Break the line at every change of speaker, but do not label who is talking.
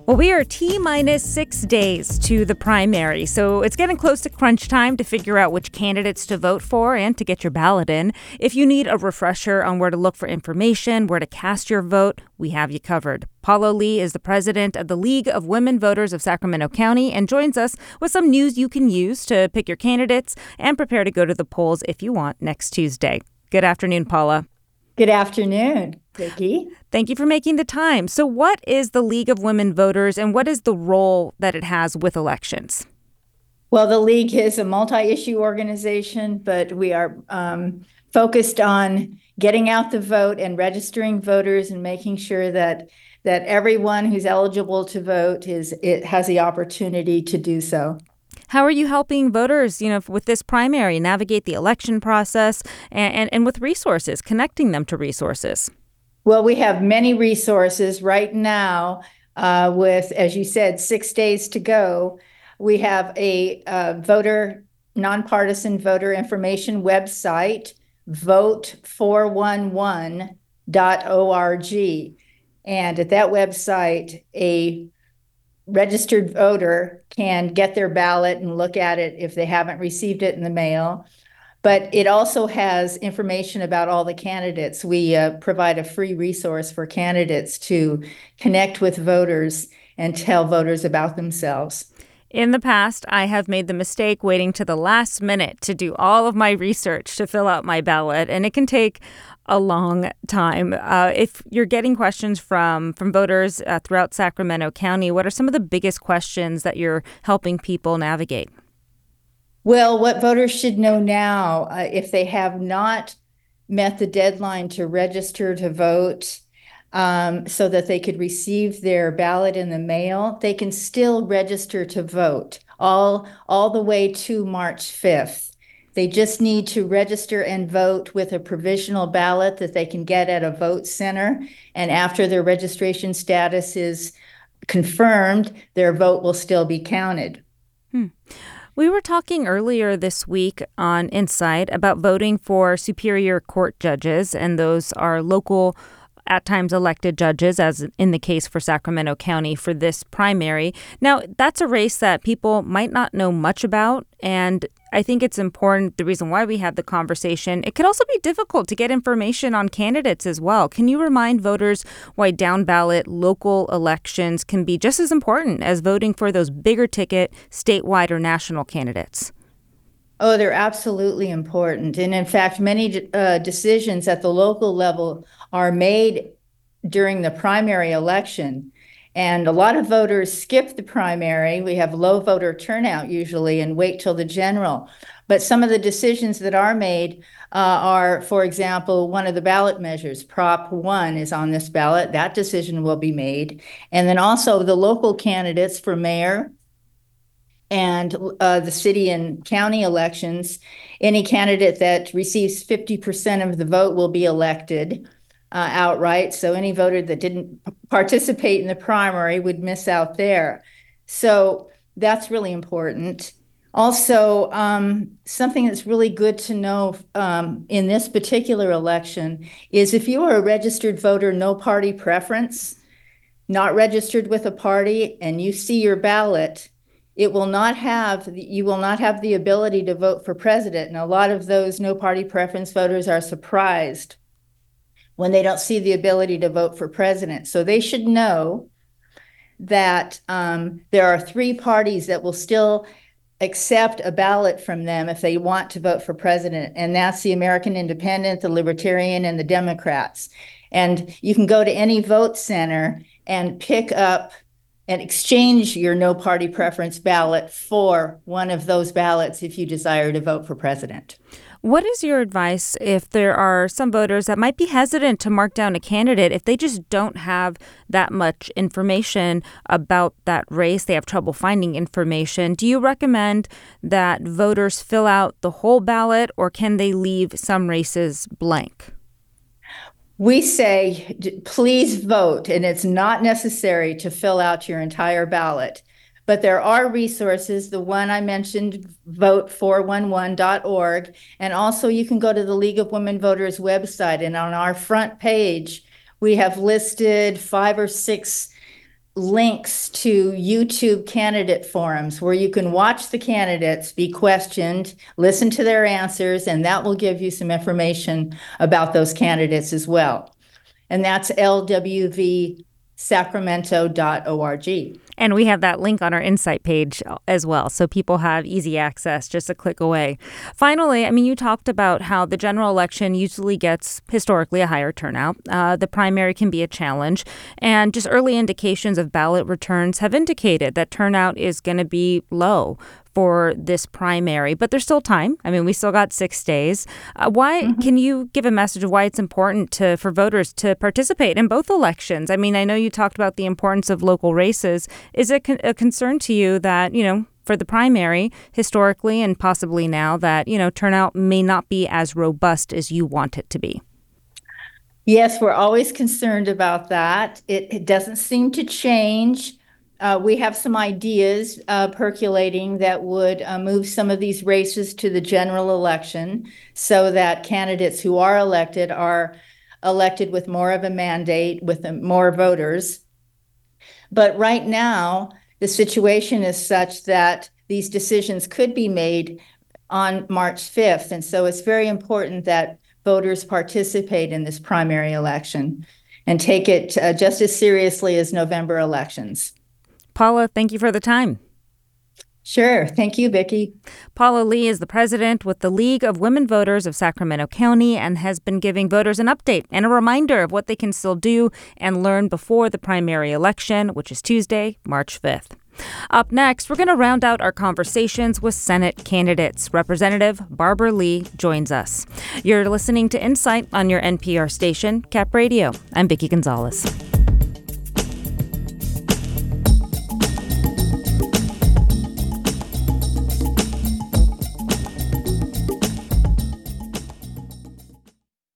Well, we are T-minus 6 days to the primary, so it's getting close to crunch time to figure out which candidates to vote for and to get your ballot in. If you need a refresher on where to look for information, where to cast your vote, we have you covered. Paula Lee is the president of the League of Women Voters of Sacramento County and joins us with some news you can use to pick your candidates and prepare to go to the polls if you want next Tuesday. Good afternoon, Paula.
Good afternoon, Vicki.
Thank you for making the time. So what is the League of Women Voters and what is the role that it has with elections?
Well, the League is a multi-issue organization, but we are focused on getting out the vote and registering voters and making sure that everyone who's eligible to vote has the opportunity to do so.
How are you helping voters, with this primary, navigate the election process and with resources, connecting them to resources?
Well, we have many resources right now with, as you said, 6 days to go. We have a nonpartisan voter information website, vote411.org. And at that website, a registered voter can get their ballot and look at it if they haven't received it in the mail. But it also has information about all the candidates. We provide a free resource for candidates to connect with voters and tell voters about themselves.
In the past, I have made the mistake waiting to the last minute to do all of my research to fill out my ballot, and it can take a long time. If you're getting questions from voters throughout Sacramento County, what are some of the biggest questions that you're helping people navigate?
Well, what voters should know now, if they have not met the deadline to register to vote, so that they could receive their ballot in the mail, they can still register to vote all the way to March 5th. They just need to register and vote with a provisional ballot that they can get at a vote center. And after their registration status is confirmed, their vote will still be counted.
We were talking earlier this week on Insight about voting for Superior Court judges, and those are local, at times elected judges, as in the case for Sacramento County for this primary. Now, that's a race that people might not know much about, and I think it's important, the reason why we had the conversation. It could also be difficult to get information on candidates as well. Can you remind voters why down-ballot local elections can be just as important as voting for those bigger ticket statewide or national candidates?
Oh, they're absolutely important. And in fact, many decisions at the local level are made during the primary election. And a lot of voters skip the primary. We have low voter turnout usually and wait till the general. But some of the decisions that are made are, for example, one of the ballot measures, Prop 1 is on this ballot. That decision will be made. And then also the local candidates for mayor and the city and county elections, any candidate that receives 50% of the vote will be elected outright. So any voter that didn't participate in the primary would miss out there. So that's really important. Also, something that's really good to know in this particular election is if you are a registered voter, no party preference, not registered with a party, and you see your ballot, you will not have the ability to vote for president. And a lot of those no party preference voters are surprised when they don't see the ability to vote for president. So they should know that there are three parties that will still accept a ballot from them if they want to vote for president. And that's the American Independent, the Libertarian, and the Democrats. And you can go to any vote center and pick up and exchange your no party preference ballot for one of those ballots if you desire to vote for president.
What is your advice if there are some voters that might be hesitant to mark down a candidate if they just don't have that much information about that race? They have trouble finding information. Do you recommend that voters fill out the whole ballot, or can they leave some races blank?
We say, please vote, and it's not necessary to fill out your entire ballot. But there are resources, the one I mentioned, vote411.org, and also you can go to the League of Women Voters website, and on our front page, we have listed 5 or 6 links to YouTube candidate forums where you can watch the candidates be questioned, listen to their answers, and that will give you some information about those candidates as well. And that's lwvsacramento.org.
And we have that link on our Insight page as well, so people have easy access just a click away. Finally, I mean, you talked about how the general election usually gets historically a higher turnout. The primary can be a challenge, and just early indications of ballot returns have indicated that turnout is going to be low for this primary, but there's still time. I mean, we still got 6 days. Can you give a message of why it's important for voters to participate in both elections? I mean, I know you talked about the importance of local races. Is it a concern to you that, for the primary, historically and possibly now, that, turnout may not be as robust as you want it to be?
Yes, we're always concerned about that. It doesn't seem to change. We have some ideas percolating that would move some of these races to the general election so that candidates who are elected with more of a mandate, with more voters. But right now, the situation is such that these decisions could be made on March 5th. And so it's very important that voters participate in this primary election and take it just as seriously as November elections.
Paula, thank you for the time.
Sure. Thank you, Vicki.
Paula Lee is the president with the League of Women Voters of Sacramento County and has been giving voters an update and a reminder of what they can still do and learn before the primary election, which is Tuesday, March 5th. Up next, we're going to round out our conversations with Senate candidates. Representative Barbara Lee joins us. You're listening to Insight on your NPR station, Cap Radio. I'm Vicki Gonzalez.